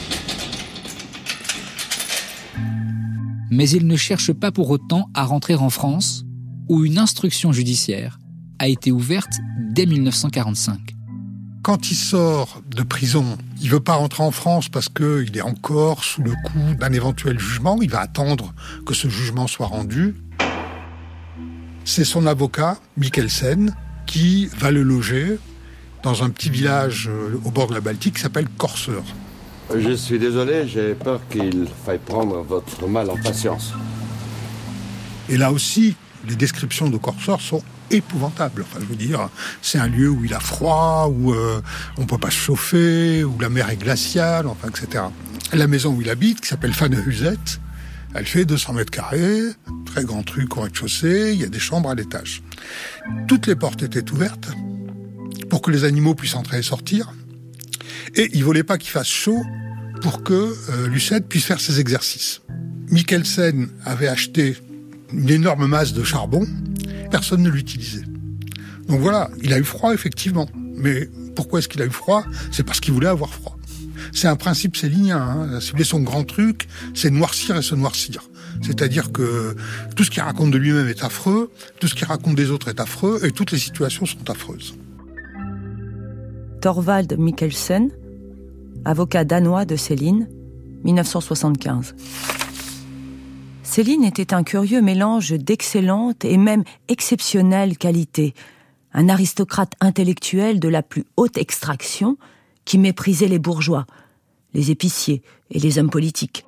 Mais il ne cherche pas pour autant à rentrer en France, où une instruction judiciaire a été ouverte dès mille neuf cent quarante-cinq. Quand il sort de prison, il veut pas rentrer en France parce qu'il est encore sous le coup d'un éventuel jugement. Il va attendre que ce jugement soit rendu. C'est son avocat, Mikkelsen, qui va le loger dans un petit village au bord de la Baltique qui s'appelle Korsør. Je suis désolé, j'ai peur qu'il faille prendre votre mal en patience. Et là aussi, les descriptions de Korsør sont épouvantable. Enfin, je veux dire, c'est un lieu où il a froid, où euh, on peut pas se chauffer, où la mer est glaciale, enfin, et cetera. La maison où il habite, qui s'appelle Fanehuset, elle fait deux cents mètres carrés, très grand truc au rez-de-chaussée, il y a des chambres à l'étage. Toutes les portes étaient ouvertes pour que les animaux puissent entrer et sortir. Et il voulait pas qu'il fasse chaud pour que euh, Lucette puisse faire ses exercices. Mikkelsen avait acheté une énorme masse de charbon. Personne ne l'utilisait. Donc voilà, il a eu froid, effectivement. Mais pourquoi est-ce qu'il a eu froid ? C'est parce qu'il voulait avoir froid. C'est un principe célinien. Hein. Si vous voulez, son grand truc, c'est noircir et se noircir. C'est-à-dire que tout ce qu'il raconte de lui-même est affreux, tout ce qu'il raconte des autres est affreux, et toutes les situations sont affreuses. Thorvald Mikkelsen, avocat danois de Céline, dix-neuf cent soixante-quinze. Céline était un curieux mélange d'excellentes et même exceptionnelles qualités. Un aristocrate intellectuel de la plus haute extraction qui méprisait les bourgeois, les épiciers et les hommes politiques.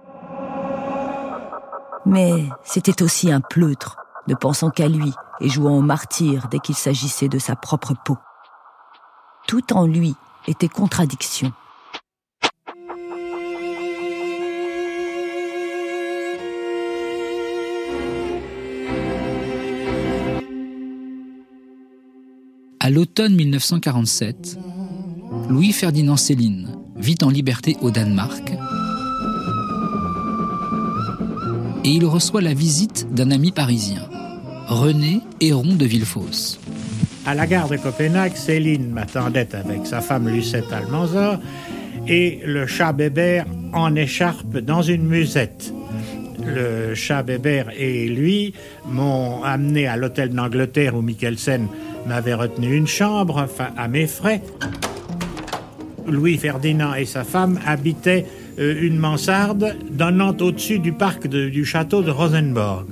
Mais c'était aussi un pleutre, ne pensant qu'à lui et jouant au martyr dès qu'il s'agissait de sa propre peau. Tout en lui était contradiction. À l'automne mille neuf cent quarante-sept, Louis-Ferdinand Céline vit en liberté au Danemark et il reçoit la visite d'un ami parisien, René Héron de Villefausse. À la gare de Copenhague, Céline m'attendait avec sa femme Lucette Almanzor et le chat Bébert en écharpe dans une musette. Le chat Bébert et lui m'ont amené à l'hôtel d'Angleterre où Mikkelsen m'avait retenu une chambre, enfin à mes frais. Louis-Ferdinand et sa femme habitaient euh, une mansarde donnant au-dessus du parc de, du château de Rosenborg.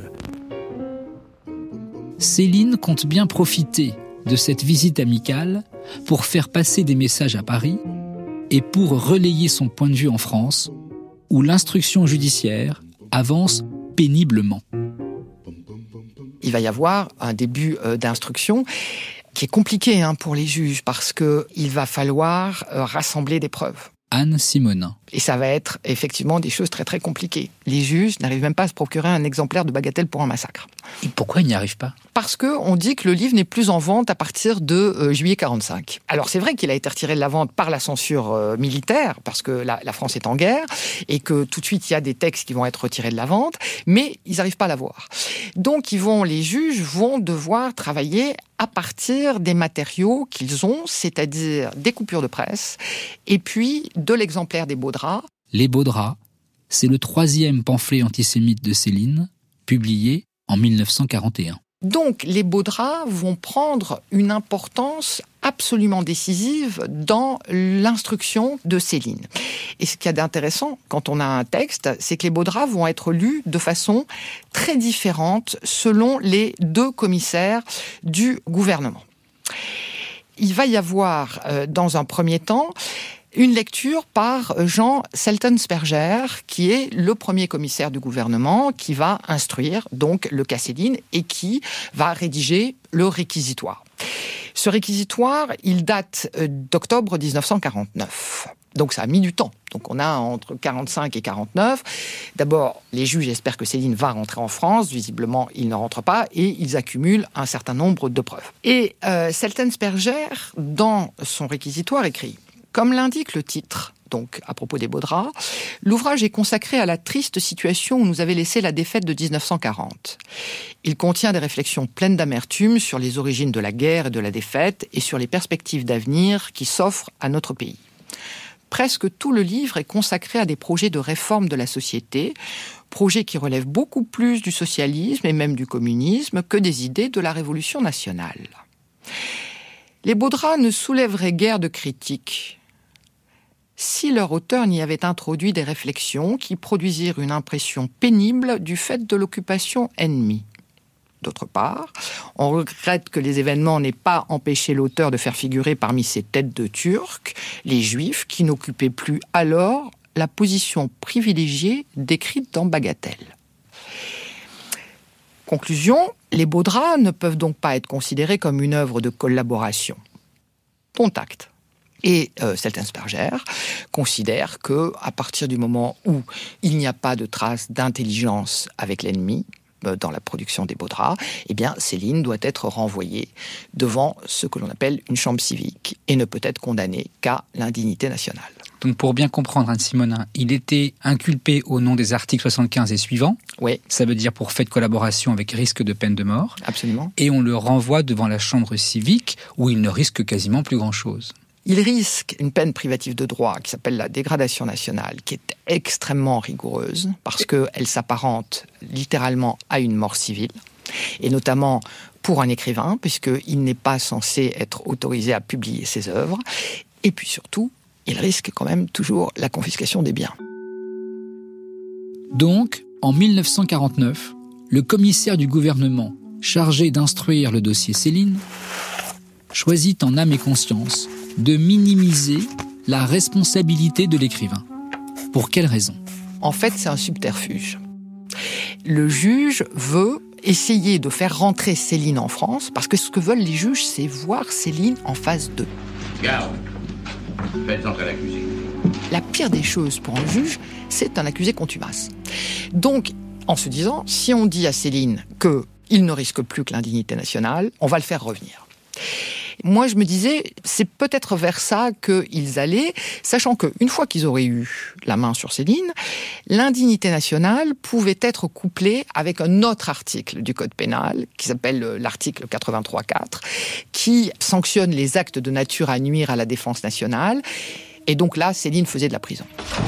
Céline compte bien profiter de cette visite amicale pour faire passer des messages à Paris et pour relayer son point de vue en France, où l'instruction judiciaire avance péniblement. Il va y avoir un début euh, d'instruction qui est compliqué hein, pour les juges parce qu'il va falloir euh, rassembler des preuves. Anne Simonin. Et ça va être effectivement des choses très très compliquées. Les juges n'arrivent même pas à se procurer un exemplaire de bagatelle pour un massacre. Et pourquoi ils n'y arrivent pas ? Parce qu'on dit que le livre n'est plus en vente à partir de euh, juillet quarante-cinq. Alors c'est vrai qu'il a été retiré de la vente par la censure euh, militaire, parce que la, la France est en guerre, et que tout de suite il y a des textes qui vont être retirés de la vente, mais ils n'arrivent pas à l'avoir. Donc ils vont, les juges vont devoir travailler à partir des matériaux qu'ils ont, c'est-à-dire des coupures de presse, et puis de l'exemplaire des Beaux Draps. Les Beaux Draps, c'est le troisième pamphlet antisémite de Céline, publié en mille neuf cent quarante et un. Donc les Beaux Draps vont prendre une importance absolument décisive dans l'instruction de Céline. Et ce qu'il y a d'intéressant quand on a un texte, c'est que les Beaux Draps vont être lus de façon très différente selon les deux commissaires du gouvernement. Il va y avoir, euh, dans un premier temps, Une lecture par Jean Seltensperger, qui est le premier commissaire du gouvernement, qui va instruire donc le cas Céline et qui va rédiger le réquisitoire. Ce réquisitoire, il date d'octobre dix-neuf cent quarante-neuf. Donc ça a mis du temps. Donc on a entre quarante-cinq et quarante-neuf. D'abord, les juges espèrent que Céline va rentrer en France. Visiblement, il ne rentre pas et ils accumulent un certain nombre de preuves. Et euh, Seltensperger, dans son réquisitoire, écrit « Comme l'indique le titre, donc à propos des Baudrats, l'ouvrage est consacré à la triste situation où nous avait laissé la défaite de dix-neuf cent quarante. Il contient des réflexions pleines d'amertume sur les origines de la guerre et de la défaite et sur les perspectives d'avenir qui s'offrent à notre pays. Presque tout le livre est consacré à des projets de réforme de la société, projets qui relèvent beaucoup plus du socialisme et même du communisme que des idées de la Révolution nationale. Les Baudrats ne soulèveraient guère de critiques si leur auteur n'y avait introduit des réflexions qui produisirent une impression pénible du fait de l'occupation ennemie. D'autre part, on regrette que les événements n'aient pas empêché l'auteur de faire figurer parmi ses têtes de Turcs les Juifs qui n'occupaient plus alors la position privilégiée décrite dans Bagatelle. Conclusion, les Baudrats ne peuvent donc pas être considérés comme une œuvre de collaboration. Dont acte. Et euh, Seltensperger considère que, à partir du moment où il n'y a pas de trace d'intelligence avec l'ennemi, dans la production des Baudrats, eh bien, Céline doit être renvoyée devant ce que l'on appelle une chambre civique et ne peut être condamnée qu'à l'indignité nationale. Donc, pour bien comprendre, Anne Simonin, il était inculpé au nom des articles soixante-quinze et suivants. Oui. Ça veut dire pour fait de collaboration avec risque de peine de mort. Absolument. Et on le renvoie devant la chambre civique où il ne risque quasiment plus grand-chose. Il risque une peine privative de droit qui s'appelle la dégradation nationale, qui est extrêmement rigoureuse parce qu'elle s'apparente littéralement à une mort civile, et notamment pour un écrivain, puisqu'il n'est pas censé être autorisé à publier ses œuvres, et puis surtout, il risque quand même toujours la confiscation des biens. Donc, en dix-neuf cent quarante-neuf, le commissaire du gouvernement chargé d'instruire le dossier Céline choisit en âme et conscience de minimiser la responsabilité de l'écrivain. Pour quelle raison ? En fait, c'est un subterfuge. Le juge veut essayer de faire rentrer Céline en France, parce que ce que veulent les juges, c'est voir Céline en face d'eux. Garde, faites entrer l'accusé. La pire des choses pour un juge, c'est un accusé contumace. Donc, en se disant, si on dit à Céline qu'il ne risque plus que l'indignité nationale, on va le faire revenir. Moi, je me disais, c'est peut-être vers ça qu'ils allaient, sachant qu'une fois qu'ils auraient eu la main sur Céline, l'indignité nationale pouvait être couplée avec un autre article du Code pénal, qui s'appelle l'article quatre-vingt-trois quatre, qui sanctionne les actes de nature à nuire à la défense nationale. Et donc là, Céline faisait de la prison.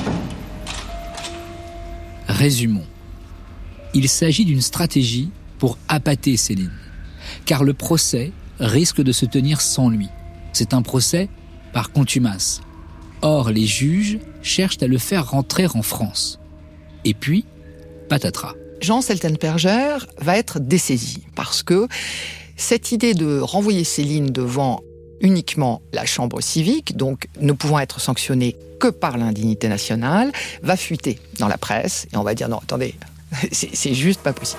Résumons. Il s'agit d'une stratégie pour appâter Céline. Car le procès risque de se tenir sans lui. C'est un procès par contumace. Or, les juges cherchent à le faire rentrer en France. Et puis, patatras. Jean Seltensperger va être dessaisi parce que cette idée de renvoyer Céline devant uniquement la chambre civique, donc ne pouvant être sanctionnée que par l'indignité nationale, va fuiter dans la presse et on va dire non, attendez, c'est, c'est juste pas possible.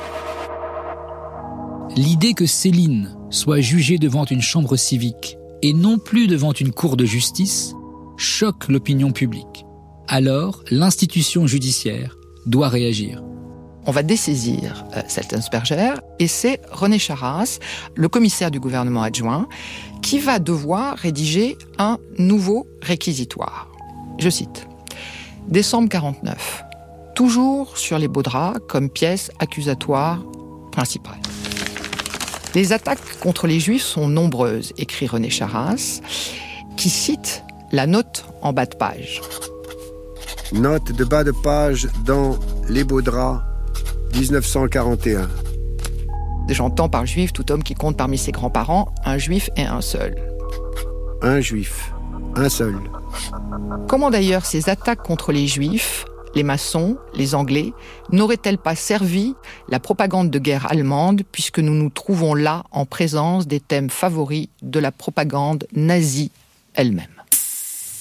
L'idée que Céline soit jugée devant une chambre civique et non plus devant une cour de justice choque l'opinion publique. Alors, l'institution judiciaire doit réagir. On va dessaisir euh, Seltensperger et c'est René Charras, le commissaire du gouvernement adjoint, qui va devoir rédiger un nouveau réquisitoire. Je cite. Décembre quarante-neuf. Toujours sur les Baudrats comme pièce accusatoire principale. Les attaques contre les Juifs sont nombreuses, écrit René Charras, qui cite la note en bas de page. Note de bas de page dans Les Baudrats, dix-neuf cent quarante et un. J'entends par juif tout homme qui compte parmi ses grands-parents un juif et un seul. Un juif, un seul. Comment d'ailleurs ces attaques contre les Juifs, les maçons, les Anglais, n'auraient-elles pas servi la propagande de guerre allemande, puisque nous nous trouvons là en présence des thèmes favoris de la propagande nazie elle-même ?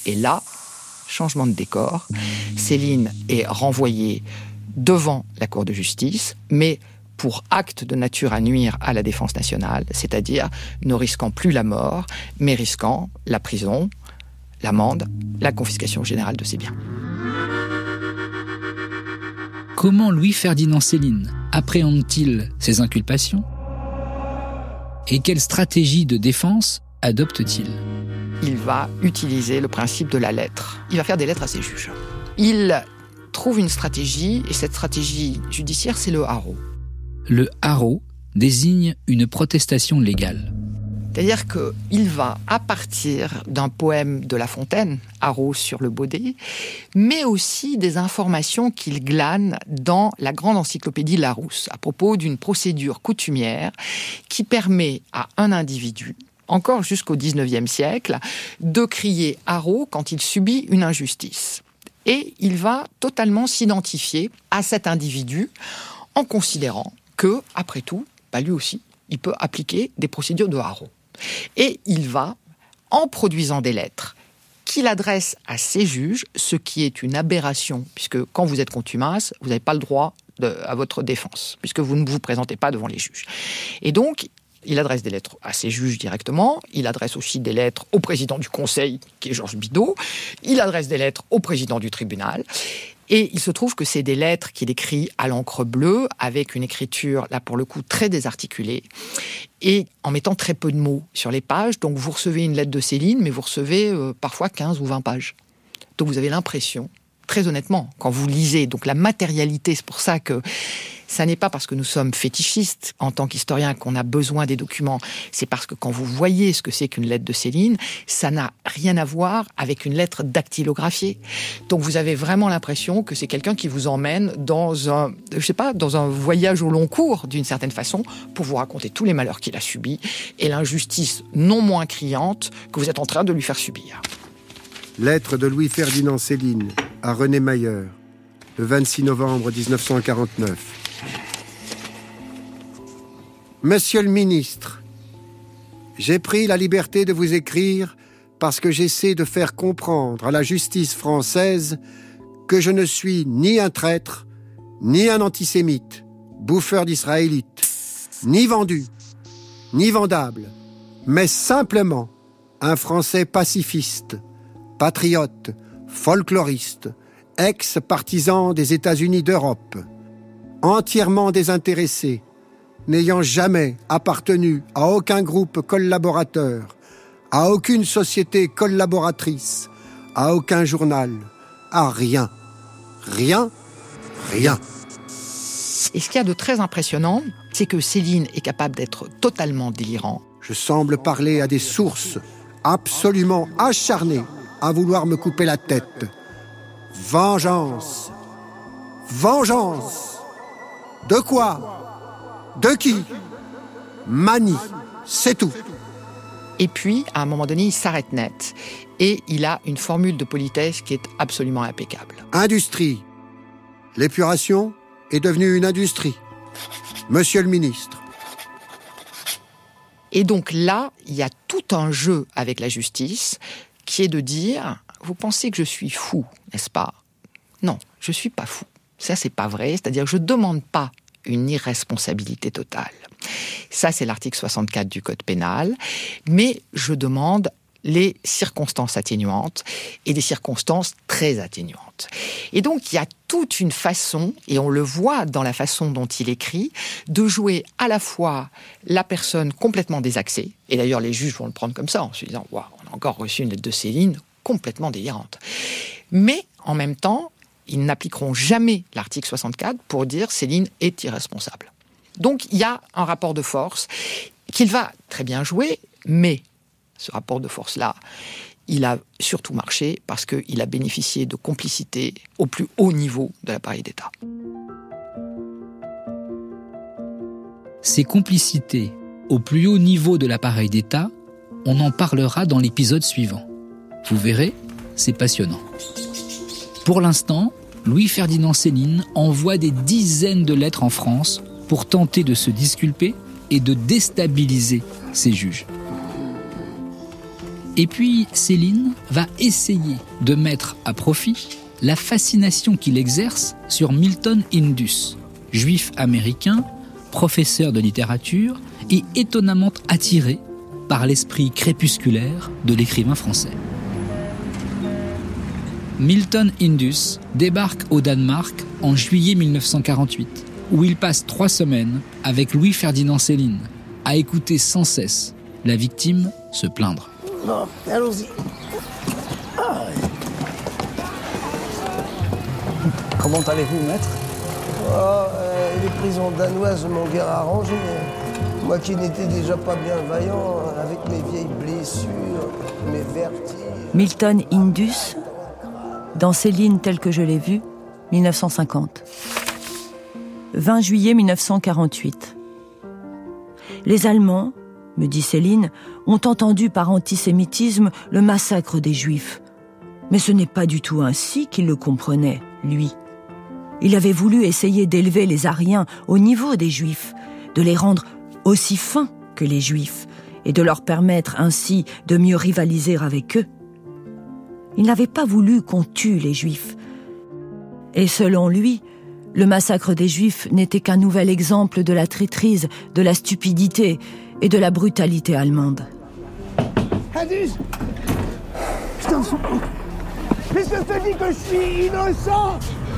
Et là, changement de décor, Céline est renvoyée devant la Cour de justice, mais pour acte de nature à nuire à la défense nationale, c'est-à-dire ne risquant plus la mort, mais risquant la prison, l'amende, la confiscation générale de ses biens. Comment Louis-Ferdinand Céline appréhende-t-il ces inculpations ? Et quelle stratégie de défense adopte-t-il ? Il va utiliser le principe de la lettre. Il va faire des lettres à ses juges. Il trouve une stratégie, et cette stratégie judiciaire, c'est le haro. Le haro désigne une protestation légale. C'est-à-dire qu'il va, à partir d'un poème de La Fontaine, Haro sur le Baudet, mais aussi des informations qu'il glane dans la grande encyclopédie Larousse, à propos d'une procédure coutumière qui permet à un individu, encore jusqu'au dix-neuvième siècle, de crier haro quand il subit une injustice. Et il va totalement s'identifier à cet individu en considérant que, après tout, bah lui aussi, il peut appliquer des procédures de haro. Et il va, en produisant des lettres qu'il adresse à ses juges, ce qui est une aberration, puisque quand vous êtes contumace, vous n'avez pas le droit de, à votre défense, puisque vous ne vous présentez pas devant les juges. Et donc, il adresse des lettres à ses juges directement, il adresse aussi des lettres au président du Conseil, qui est Georges Bidault, il adresse des lettres au président du tribunal, et il se trouve que c'est des lettres qu'il écrit à l'encre bleue, avec une écriture, là pour le coup, très désarticulée, et en mettant très peu de mots sur les pages. Donc vous recevez une lettre de Céline, mais vous recevez euh, parfois quinze ou vingt pages. Donc vous avez l'impression, très honnêtement, quand vous lisez, donc la matérialité, c'est pour ça que ça n'est pas parce que nous sommes fétichistes en tant qu'historiens qu'on a besoin des documents, c'est parce que quand vous voyez ce que c'est qu'une lettre de Céline, ça n'a rien à voir avec une lettre dactylographiée. Donc vous avez vraiment l'impression que c'est quelqu'un qui vous emmène dans un, je sais pas, dans un voyage au long cours, d'une certaine façon, pour vous raconter tous les malheurs qu'il a subis et l'injustice non moins criante que vous êtes en train de lui faire subir. Lettre de Louis-Ferdinand Céline à René Mayer, le vingt-six novembre dix-neuf cent quarante-neuf. Monsieur le ministre, j'ai pris la liberté de vous écrire parce que j'essaie de faire comprendre à la justice française que je ne suis ni un traître, ni un antisémite, bouffeur d'israélites, ni vendu, ni vendable, mais simplement un Français pacifiste, patriote, folkloriste, ex-partisan des États-Unis d'Europe, entièrement désintéressé, n'ayant jamais appartenu à aucun groupe collaborateur, à aucune société collaboratrice, à aucun journal, à rien. Rien, rien. Et ce qu'il y a de très impressionnant, c'est que Céline est capable d'être totalement délirant. Je semble parler à des sources absolument acharnées à vouloir me couper la tête. Vengeance. Vengeance. De quoi ? De qui ? Manie. C'est tout. Et puis, à un moment donné, il s'arrête net. Et il a une formule de politesse qui est absolument impeccable. Industrie. L'épuration est devenue une industrie. Monsieur le ministre. Et donc là, il y a tout un jeu avec la justice qui est de dire, vous pensez que je suis fou, n'est-ce pas ? Non, je ne suis pas fou. Ça, c'est pas vrai. C'est-à-dire que je ne demande pas une irresponsabilité totale. Ça, c'est l'article soixante-quatre du Code pénal. Mais je demande les circonstances atténuantes et des circonstances très atténuantes. Et donc, il y a toute une façon, et on le voit dans la façon dont il écrit, de jouer à la fois la personne complètement désaxée, et d'ailleurs les juges vont le prendre comme ça, en se disant « Waouh, on a encore reçu une lettre de Céline complètement délirante ». Mais, en même temps, ils n'appliqueront jamais l'article soixante-quatre pour dire Céline est irresponsable. Donc, il y a un rapport de force qu'il va très bien jouer, mais ce rapport de force-là, il a surtout marché parce qu'il a bénéficié de complicité au plus haut niveau de l'appareil d'État. Ces complicités au plus haut niveau de l'appareil d'État, on en parlera dans l'épisode suivant. Vous verrez, c'est passionnant. Pour l'instant, Louis-Ferdinand Céline envoie des dizaines de lettres en France pour tenter de se disculper et de déstabiliser ses juges. Et puis, Céline va essayer de mettre à profit la fascination qu'il exerce sur Milton Indus, juif américain, professeur de littérature et étonnamment attiré par l'esprit crépusculaire de l'écrivain français. Milton Indus débarque au Danemark en juillet mille neuf cent quarante-huit, où il passe trois semaines avec Louis-Ferdinand Céline, à écouter sans cesse la victime se plaindre. Bon, allons-y. Ah, ouais. Comment allez-vous, maître ? Oh, euh, les prisons danoises m'ont guère arrangé. Moi qui n'étais déjà pas bien vaillant, avec mes vieilles blessures, mes vertiges... Milton Indus, dans Céline telle que je l'ai vue, mille neuf cent cinquante. vingt juillet mille neuf cent quarante-huit. Les Allemands, me dit Céline, ont entendu par antisémitisme le massacre des Juifs. Mais ce n'est pas du tout ainsi qu'il le comprenait, lui. Il avait voulu essayer d'élever les Aryens au niveau des Juifs, de les rendre aussi fins que les Juifs, et de leur permettre ainsi de mieux rivaliser avec eux. Il n'avait pas voulu qu'on tue les Juifs. Et selon lui, le massacre des Juifs n'était qu'un nouvel exemple de la traîtrise, de la stupidité et de la brutalité allemande. Indus, je t'en supplie. Puisque je te dis que je suis innocent,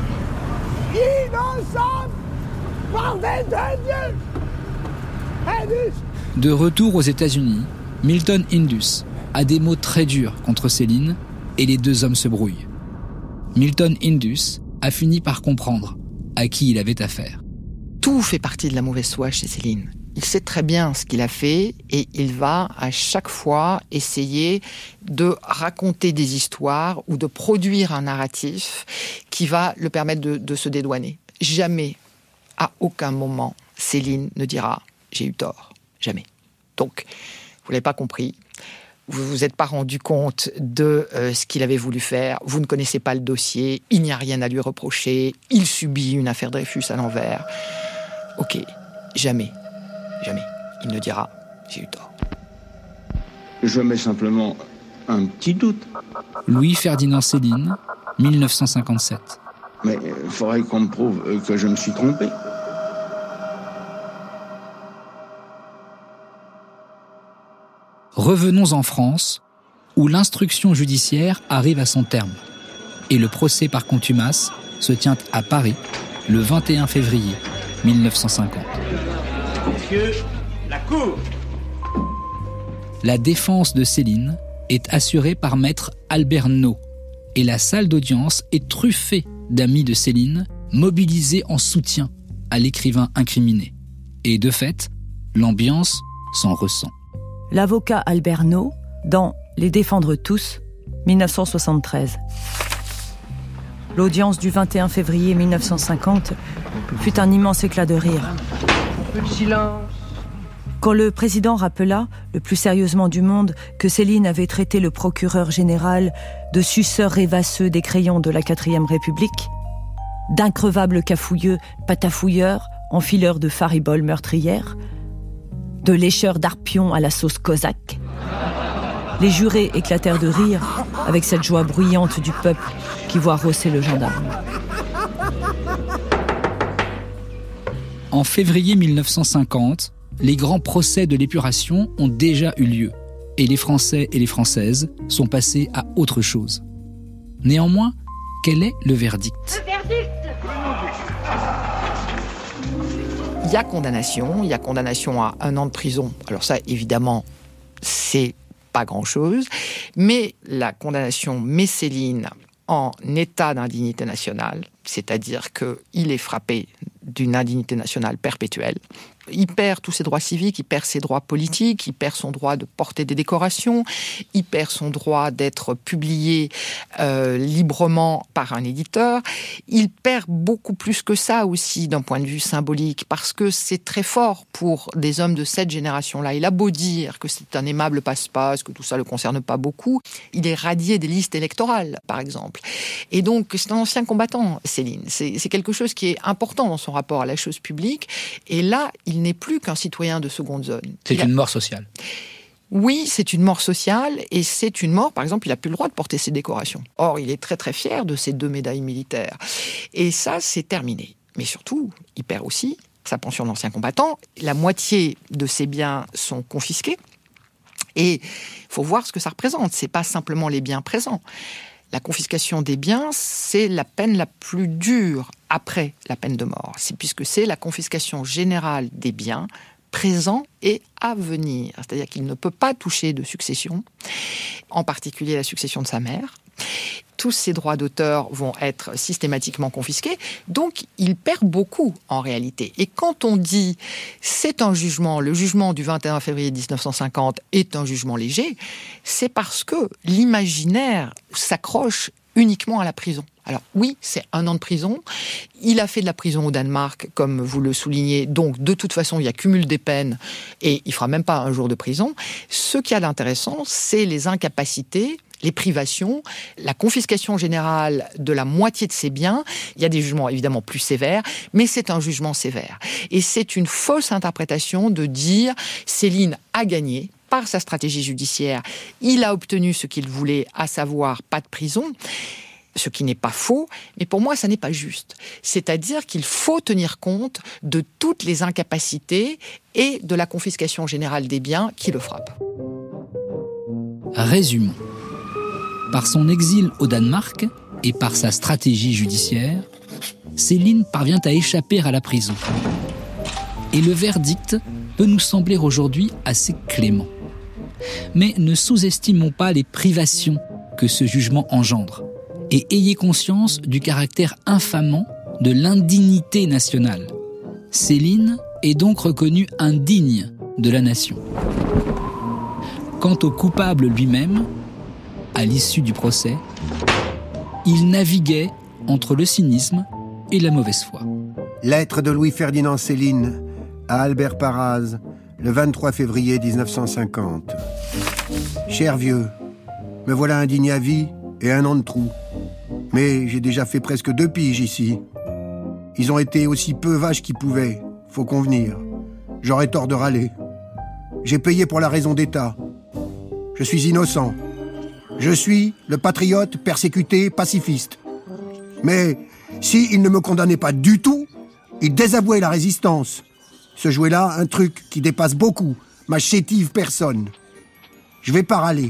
innocent, bordel de Dieu. Indus. De retour aux États-Unis, Milton Indus a des mots très durs contre Céline et les deux hommes se brouillent. Milton Indus a fini par comprendre à qui il avait affaire. Tout fait partie de la mauvaise foi chez Céline. Il sait très bien ce qu'il a fait et il va à chaque fois essayer de raconter des histoires ou de produire un narratif qui va le permettre de, de se dédouaner. Jamais, à aucun moment, Céline ne dira « j'ai eu tort ». Jamais. Donc, vous ne l'avez pas compris. Vous ne vous êtes pas rendu compte de euh, ce qu'il avait voulu faire. Vous ne connaissez pas le dossier. Il n'y a rien à lui reprocher. Il subit une affaire Dreyfus à l'envers. Ok, jamais, jamais. Il ne dira « j'ai eu tort ». Je mets simplement un petit doute. Louis-Ferdinand Céline, mille neuf cent cinquante-sept. Mais il faudrait qu'on me prouve que je me suis trompé. Revenons en France, où l'instruction judiciaire arrive à son terme. Et le procès par contumace se tient à Paris, le vingt et un février mille neuf cent cinquante. Messieurs, la cour. La défense de Céline est assurée par maître Albert Naud, et la salle d'audience est truffée d'amis de Céline, mobilisés en soutien à l'écrivain incriminé. Et de fait, l'ambiance s'en ressent. L'avocat Albert Naud, dans Les défendre tous, mille neuf cent soixante-treize. L'audience du vingt et un février mille neuf cent cinquante fut un immense éclat de rire. Un peu de silence. Quand le président rappela, le plus sérieusement du monde, que Céline avait traité le procureur général de suceur rêvasseux des crayons de la quatrième République, d'increvable cafouilleux patafouilleur, enfileur de fariboles meurtrières, de lécheur d'arpion à la sauce cosaque, les jurés éclatèrent de rire avec cette joie bruyante du peuple qui voit rosser le gendarme. En février mille neuf cent cinquante, les grands procès de l'épuration ont déjà eu lieu et les Français et les Françaises sont passés à autre chose. Néanmoins, quel est le verdict ? Le verdict. Il y a condamnation, il y a condamnation à un an de prison. Alors ça, évidemment, c'est pas grand-chose. Mais la condamnation met Céline en état d'indignité nationale, c'est-à-dire qu'il est frappé d'une indignité nationale perpétuelle. Il perd tous ses droits civiques, il perd ses droits politiques, il perd son droit de porter des décorations, il perd son droit d'être publié euh, librement par un éditeur. Il perd beaucoup plus que ça aussi d'un point de vue symbolique, parce que c'est très fort pour des hommes de cette génération-là. Il a beau dire que c'est un aimable passe-passe, que tout ça ne le concerne pas beaucoup, il est radié des listes électorales, par exemple. Et donc, c'est un ancien combattant, Céline. C'est, c'est quelque chose qui est important dans son rapport à la chose publique. Et là, il n'est plus qu'un citoyen de seconde zone. C'est il une a... mort sociale. Oui, c'est une mort sociale et c'est une mort, par exemple, il n'a plus le droit de porter ses décorations. Or, il est très très fier de ses deux médailles militaires. Et ça, c'est terminé. Mais surtout, il perd aussi sa pension d'ancien combattant. La moitié de ses biens sont confisqués. Et il faut voir ce que ça représente. Ce n'est pas simplement les biens présents. La confiscation des biens, c'est la peine la plus dure après la peine de mort. C'est, puisque c'est la confiscation générale des biens présents et à venir. C'est-à-dire qu'il ne peut pas toucher de succession, en particulier la succession de sa mère. Tous ses droits d'auteur vont être systématiquement confisqués, donc il perd beaucoup en réalité. Et quand on dit c'est un jugement, le jugement du vingt et un février dix-neuf cent cinquante est un jugement léger, c'est parce que l'imaginaire s'accroche uniquement à la prison. Alors oui, c'est un an de prison. Il a fait de la prison au Danemark, comme vous le soulignez. Donc, de toute façon, il y a cumul des peines et il fera même pas un jour de prison. Ce qu'il y a d'intéressant, c'est les incapacités, les privations, la confiscation générale de la moitié de ses biens. Il y a des jugements évidemment plus sévères, mais c'est un jugement sévère. Et c'est une fausse interprétation de dire Céline a gagné par sa stratégie judiciaire. Il a obtenu ce qu'il voulait, à savoir pas de prison. Ce qui n'est pas faux, mais pour moi, ça n'est pas juste. C'est-à-dire qu'il faut tenir compte de toutes les incapacités et de la confiscation générale des biens qui le frappent. Résumons. Par son exil au Danemark et par sa stratégie judiciaire, Céline parvient à échapper à la prison. Et le verdict peut nous sembler aujourd'hui assez clément. Mais ne sous-estimons pas les privations que ce jugement engendre. Et ayez conscience du caractère infamant de l'indignité nationale. Céline est donc reconnu indigne de la nation. Quant au coupable lui-même, à l'issue du procès, il naviguait entre le cynisme et la mauvaise foi. Lettre de Louis-Ferdinand Céline à Albert Parraz, le vingt-trois février dix-neuf cent cinquante. Cher vieux, me voilà indigné à vie et un an de trou. Mais j'ai déjà fait presque deux piges ici. Ils ont été aussi peu vaches qu'ils pouvaient, faut convenir. J'aurais tort de râler. J'ai payé pour la raison d'État. Je suis innocent. Je suis le patriote persécuté pacifiste. Mais si ils ne me condamnaient pas du tout, ils désavouaient la résistance. Se jouait là un truc qui dépasse beaucoup ma chétive personne. Je vais pas râler.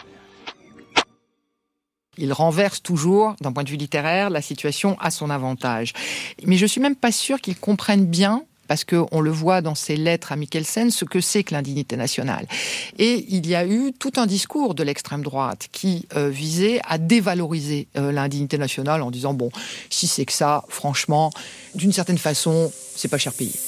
Il renverse toujours, d'un point de vue littéraire, la situation à son avantage. Mais je suis même pas sûre qu'il comprenne bien, parce qu'on le voit dans ses lettres à Mikkelsen, ce que c'est que l'indignité nationale. Et il y a eu tout un discours de l'extrême droite qui euh, visait à dévaloriser euh, l'indignité nationale en disant, bon, si c'est que ça, franchement, d'une certaine façon, c'est pas cher payé.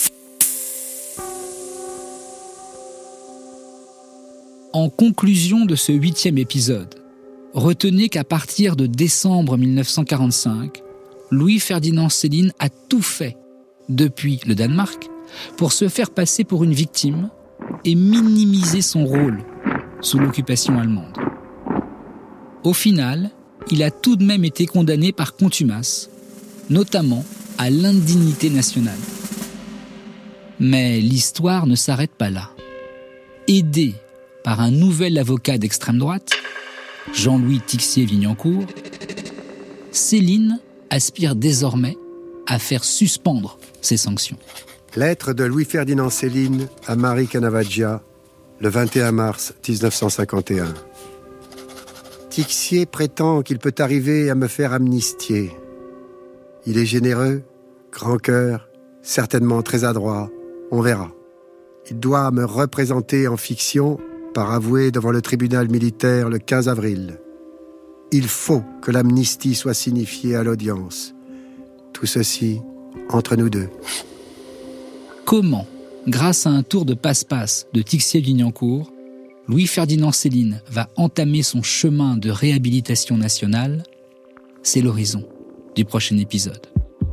En conclusion de ce huitième épisode, retenez qu'à partir de décembre mille neuf cent quarante-cinq, Louis-Ferdinand Céline a tout fait, depuis le Danemark, pour se faire passer pour une victime et minimiser son rôle sous l'occupation allemande. Au final, il a tout de même été condamné par contumace, notamment à l'indignité nationale. Mais l'histoire ne s'arrête pas là. Aidé par un nouvel avocat d'extrême droite, Jean-Louis Tixier-Vignancour, Céline aspire désormais à faire suspendre ces sanctions. Lettre de Louis-Ferdinand Céline à Marie Canavaggia, le vingt et un mars dix-neuf cent cinquante et un. Tixier prétend qu'il peut arriver à me faire amnistier. Il est généreux, grand cœur, certainement très adroit, on verra. Il doit me représenter en fiction par avoué devant le tribunal militaire le quinze avril. Il faut que l'amnistie soit signifiée à l'audience. Tout ceci entre nous deux. Comment, grâce à un tour de passe-passe de Tixier-Vignancour, Louis-Ferdinand Céline va entamer son chemin de réhabilitation nationale? C'est l'horizon du prochain épisode.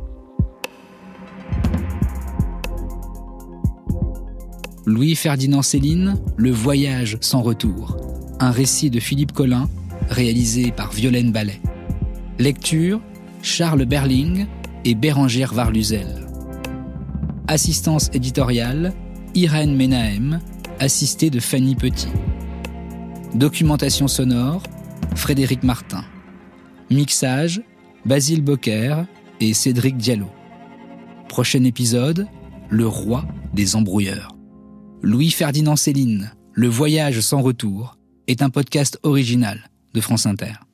Louis-Ferdinand Céline, Le voyage sans retour. Un récit de Philippe Collin, réalisé par Violaine Ballet. Lecture, Charles Berling et Bérangère Varluzel. Assistance éditoriale, Irène Menahem assisté de Fanny Petit. Documentation sonore, Frédéric Martin. Mixage, Basile Bocquer et Cédric Diallo. Prochain épisode, le roi des embrouilleurs. Louis-Ferdinand Céline, Le voyage sans retour, est un podcast original de France Inter.